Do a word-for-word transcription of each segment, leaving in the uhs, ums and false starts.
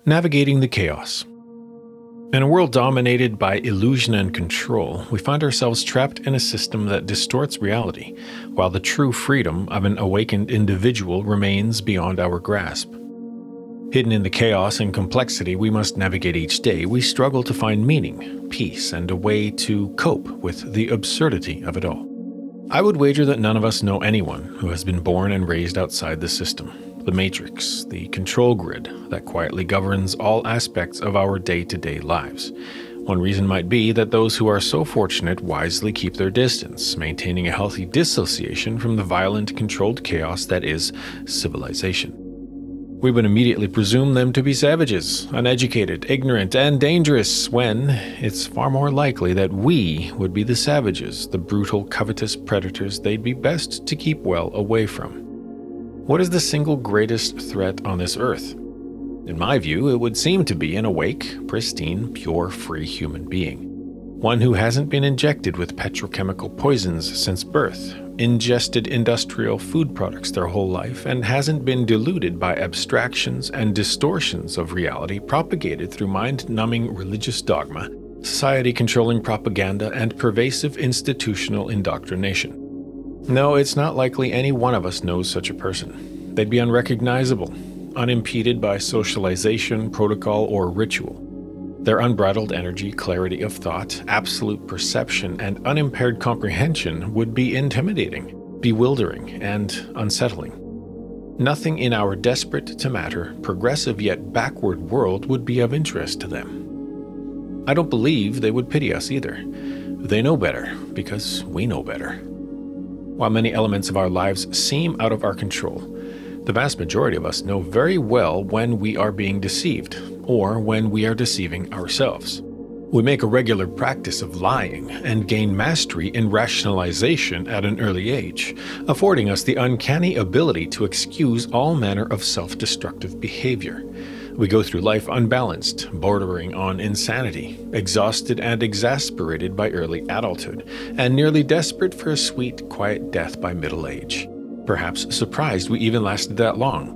Navigating the chaos. In a world dominated by illusion and control, we find ourselves trapped in a system that distorts reality, while the true freedom of an awakened individual remains beyond our grasp. Hidden in the chaos and complexity we must navigate each day, we struggle to find meaning, peace, and a way to cope with the absurdity of it all. I would wager that none of us know anyone who has been born and raised outside the system. The matrix, the control grid that quietly governs all aspects of our day-to-day lives. One reason might be that those who are so fortunate wisely keep their distance, maintaining a healthy dissociation from the violent, controlled chaos that is civilization. We would immediately presume them to be savages, uneducated, ignorant, and dangerous, when it's far more likely that we would be the savages, the brutal, covetous predators they'd be best to keep well away from. What is the single greatest threat on this earth? In my view, it would seem to be an awake, pristine, pure, free human being. One who hasn't been injected with petrochemical poisons since birth, ingested industrial food products their whole life, and hasn't been deluded by abstractions and distortions of reality propagated through mind-numbing religious dogma, society-controlling propaganda, and pervasive institutional indoctrination. No, it's not likely any one of us knows such a person. They'd be unrecognizable, unimpeded by socialization, protocol, or ritual. Their unbridled energy, clarity of thought, absolute perception, and unimpaired comprehension would be intimidating, bewildering, and unsettling. Nothing in our desperate-to-matter, progressive yet backward world would be of interest to them. I don't believe they would pity us either. They know better, because we know better. While many elements of our lives seem out of our control, the vast majority of us know very well when we are being deceived, or when we are deceiving ourselves. We make a regular practice of lying and gain mastery in rationalization at an early age, affording us the uncanny ability to excuse all manner of self-destructive behavior. We go through life unbalanced, bordering on insanity, exhausted and exasperated by early adulthood, and nearly desperate for a sweet, quiet death by middle age. Perhaps surprised we even lasted that long.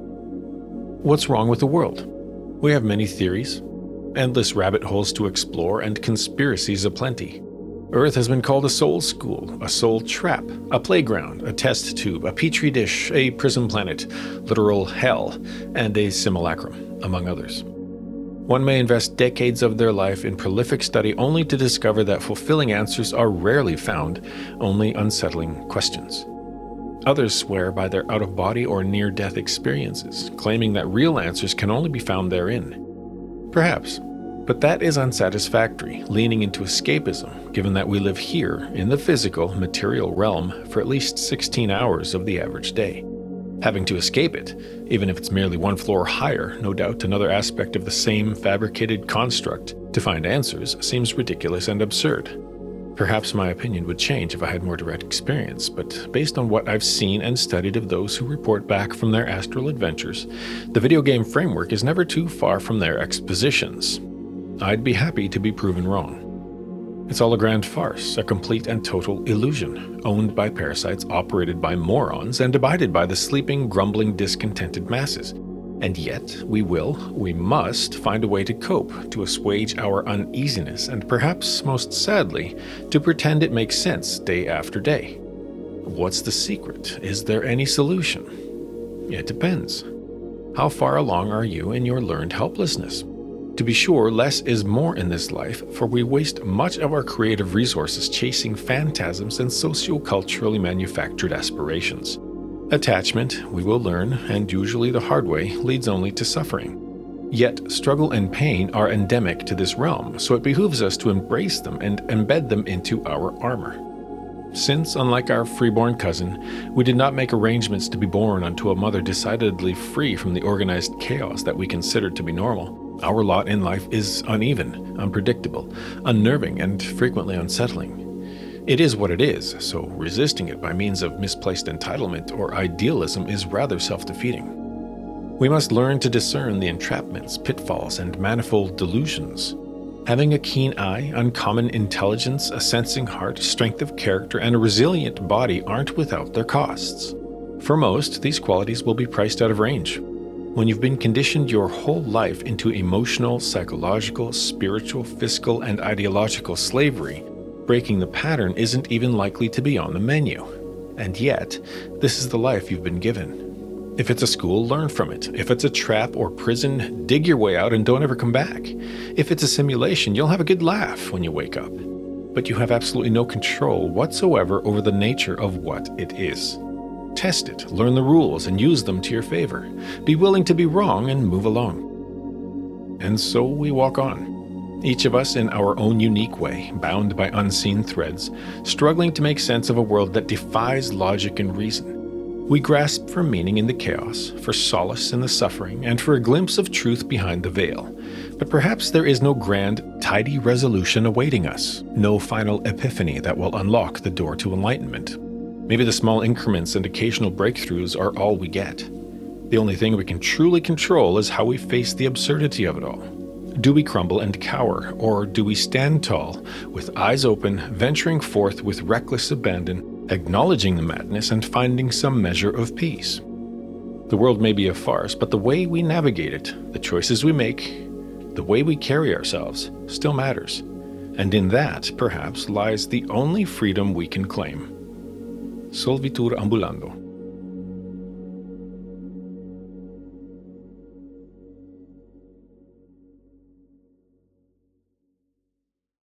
What's wrong with the world? We have many theories, endless rabbit holes to explore, and conspiracies aplenty. Earth has been called a soul school, a soul trap, a playground, a test tube, a petri dish, a prison planet, literal hell, and a simulacrum, among others. One may invest decades of their life in prolific study only to discover that fulfilling answers are rarely found, only unsettling questions. Others swear by their out-of-body or near-death experiences, claiming that real answers can only be found therein. Perhaps. But that is unsatisfactory, leaning into escapism, given that we live here, in the physical, material realm, for at least sixteen hours of the average day. Having to escape it, even if it's merely one floor higher, no doubt another aspect of the same fabricated construct, to find answers, seems ridiculous and absurd. Perhaps my opinion would change if I had more direct experience, but based on what I've seen and studied of those who report back from their astral adventures, the video game framework is never too far from their expositions. I'd be happy to be proven wrong. It's all a grand farce, a complete and total illusion, owned by parasites, operated by morons, and abided by the sleeping, grumbling, discontented masses. And yet, we will, we must find a way to cope, to assuage our uneasiness, and perhaps, most sadly, to pretend it makes sense day after day. What's the secret? Is there any solution? It depends. How far along are you in your learned helplessness? To be sure, less is more in this life, for we waste much of our creative resources chasing phantasms and socio-culturally manufactured aspirations. Attachment, we will learn, and usually the hard way, leads only to suffering. Yet, struggle and pain are endemic to this realm, so it behooves us to embrace them and embed them into our armor. Since, unlike our freeborn cousin, we did not make arrangements to be born unto a mother decidedly free from the organized chaos that we considered to be normal, our lot in life is uneven, unpredictable, unnerving, and frequently unsettling. It is what it is, so resisting it by means of misplaced entitlement or idealism is rather self-defeating. We must learn to discern the entrapments, pitfalls, and manifold delusions. Having a keen eye, uncommon intelligence, a sensing heart, strength of character, and a resilient body aren't without their costs. For most, these qualities will be priced out of range. When you've been conditioned your whole life into emotional, psychological, spiritual, fiscal, and ideological slavery, breaking the pattern isn't even likely to be on the menu. And yet, this is the life you've been given. If it's a school, learn from it. If it's a trap or prison, dig your way out and don't ever come back. If it's a simulation, you'll have a good laugh when you wake up. But you have absolutely no control whatsoever over the nature of what it is. Test it, learn the rules, and use them to your favor. Be willing to be wrong and move along. And so we walk on, each of us in our own unique way, bound by unseen threads, struggling to make sense of a world that defies logic and reason. We grasp for meaning in the chaos, for solace in the suffering, and for a glimpse of truth behind the veil. But perhaps there is no grand, tidy resolution awaiting us, no final epiphany that will unlock the door to enlightenment. Maybe the small increments and occasional breakthroughs are all we get. The only thing we can truly control is how we face the absurdity of it all. Do we crumble and cower, or do we stand tall, with eyes open, venturing forth with reckless abandon, acknowledging the madness and finding some measure of peace? The world may be a farce, but the way we navigate it, the choices we make, the way we carry ourselves, still matters. And in that, perhaps, lies the only freedom we can claim. Solvitur ambulando.